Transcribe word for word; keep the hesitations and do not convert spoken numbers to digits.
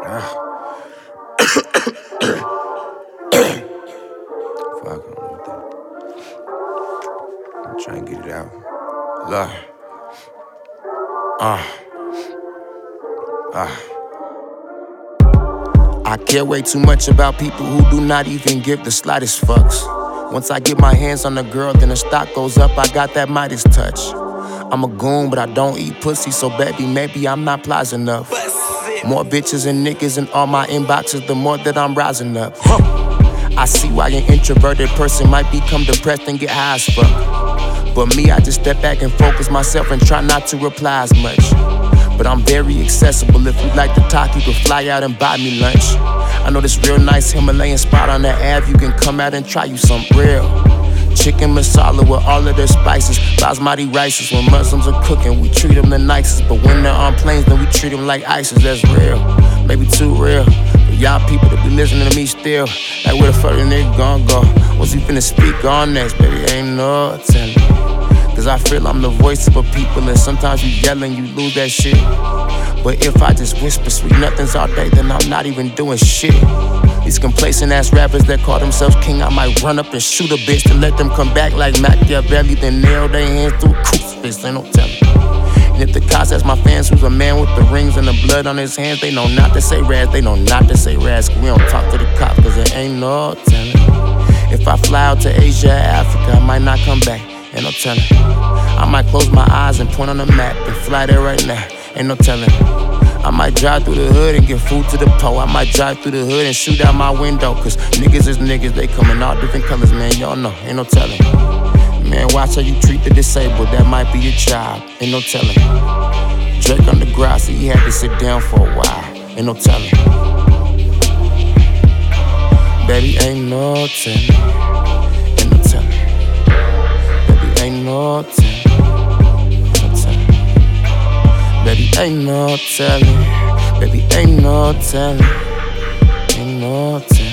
Fuck on with that. I'm trying to get it out. Look. Uh. Uh. I care way too much about people who do not even give the slightest fucks. Once I get my hands on a girl, then the stock goes up, I got that Midas touch. I'm a goon, but I don't eat pussy, so baby, maybe I'm not plies enough. More bitches and niggas in all my inboxes, the more that I'm rising up. Huh. I see why an introverted person might become depressed and get high as fuck. But me, I just step back and focus myself and try not to reply as much. But I'm very accessible. If you like to talk, you can fly out and buy me lunch. I know this real nice Himalayan spot on the Ave. You can come out and try you something real. Chicken masala with all of their spices. Basmati rices. When Muslims are cooking, we treat them the nicest. But when they're on planes, then we treat them like ISIS. That's real, maybe too real. But y'all people that be listening to me still, like where the fuck the nigga gon' go? What's he finna speak on next, baby? Ain't no telling. Cause I feel I'm the voice of a people, and sometimes you yelling, you lose that shit. But if I just whisper sweet nothings all day, then I'm not even doing shit. These complacent ass rappers that call themselves king, I might run up and shoot a bitch to let them come back like Machiavelli, then nail their hands through a crucifix, ain't no telling. And if the cops ask my fans who's a man with the rings and the blood on his hands, they know not to say Raz, they know not to say Raz. We don't talk to the cops cause it ain't no telling. If I fly out to Asia or Africa, I might not come back. Ain't no telling. I might close my eyes and point on the map and fly there right now. Ain't no telling. I might drive through the hood and give food to the po. I might drive through the hood and shoot out my window. Cause niggas is niggas, they come in all different colors, man. Y'all know, ain't no telling. Man, watch how you treat the disabled, that might be your job. Ain't no telling. Drake on the grass, so he had to sit down for a while. Ain't no telling. Baby, ain't no telling. Ain't no telling. Ain't no telling, no telling. Baby, ain't no telling. Baby, ain't no telling. Ain't no telling.